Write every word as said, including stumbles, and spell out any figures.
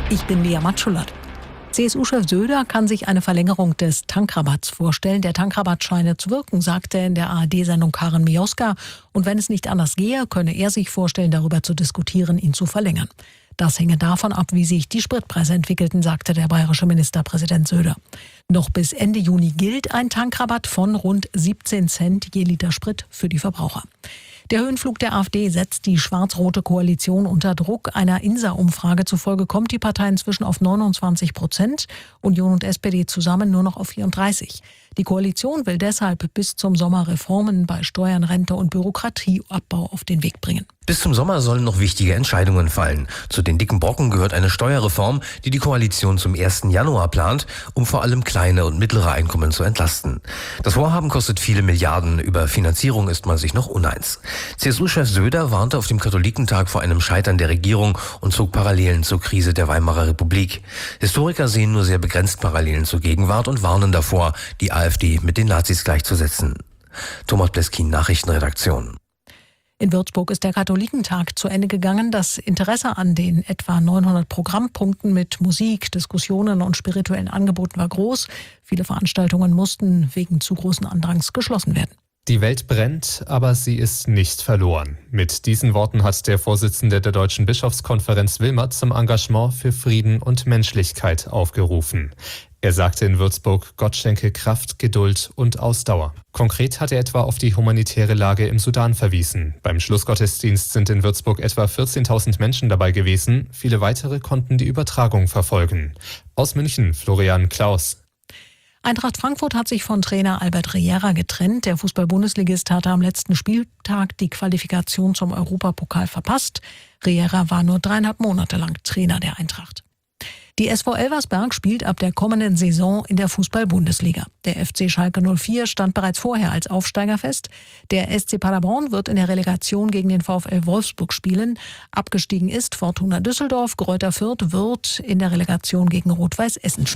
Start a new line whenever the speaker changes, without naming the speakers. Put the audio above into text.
Ich bin Lea Matschullat. C S U-Chef Söder kann sich eine Verlängerung des Tankrabatts vorstellen. Der Tankrabatt scheine zu wirken, sagte in der A R D-Sendung Karin Mioska. Und wenn es nicht anders gehe, könne er sich vorstellen, darüber zu diskutieren, ihn zu verlängern. Das hänge davon ab, wie sich die Spritpreise entwickelten, sagte der bayerische Ministerpräsident Söder. Noch bis Ende Juni gilt ein Tankrabatt von rund siebzehn Cent je Liter Sprit für die Verbraucher. Der Höhenflug der AfD setzt die schwarz-rote Koalition unter Druck. Einer INSA-Umfrage zufolge kommt die Partei inzwischen auf neunundzwanzig Prozent, Union und S P D zusammen nur noch auf vierunddreißig. Die Koalition will deshalb bis zum Sommer Reformen bei Steuern, Rente und Bürokratieabbau auf den Weg bringen.
Bis zum Sommer sollen noch wichtige Entscheidungen fallen. Zu den dicken Brocken gehört eine Steuerreform, die die Koalition zum ersten Januar plant, um vor allem kleine und mittlere Einkommen zu entlasten. Das Vorhaben kostet viele Milliarden. Über Finanzierung ist man sich noch uneins. C S U-Chef Söder warnte auf dem Katholikentag vor einem Scheitern der Regierung und zog Parallelen zur Krise der Weimarer Republik. Historiker sehen nur sehr begrenzt Parallelen zur Gegenwart und warnen davor, die AfD mit den Nazis gleichzusetzen. Thomas Bleskin, Nachrichtenredaktion.
In Würzburg ist der Katholikentag zu Ende gegangen. Das Interesse an den etwa neunhundert Programmpunkten mit Musik, Diskussionen und spirituellen Angeboten war groß. Viele Veranstaltungen mussten wegen zu großen Andrangs geschlossen werden.
Die Welt brennt, aber sie ist nicht verloren. Mit diesen Worten hat der Vorsitzende der Deutschen Bischofskonferenz Wilmert zum Engagement für Frieden und Menschlichkeit aufgerufen. Er sagte in Würzburg, Gott schenke Kraft, Geduld und Ausdauer. Konkret hat er etwa auf die humanitäre Lage im Sudan verwiesen. Beim Schlussgottesdienst sind in Würzburg etwa vierzehntausend Menschen dabei gewesen. Viele weitere konnten die Übertragung verfolgen. Aus München, Florian Klaus.
Eintracht Frankfurt hat sich von Trainer Albert Riera getrennt. Der Fußball-Bundesligist hatte am letzten Spieltag die Qualifikation zum Europapokal verpasst. Riera war nur dreieinhalb Monate lang Trainer der Eintracht. Die S V Elversberg spielt ab der kommenden Saison in der Fußball-Bundesliga. Der F C Schalke null vier stand bereits vorher als Aufsteiger fest. Der S C Paderborn wird in der Relegation gegen den VfL Wolfsburg spielen. Abgestiegen ist Fortuna Düsseldorf. Greuther Fürth wird in der Relegation gegen Rot-Weiß Essen spielen.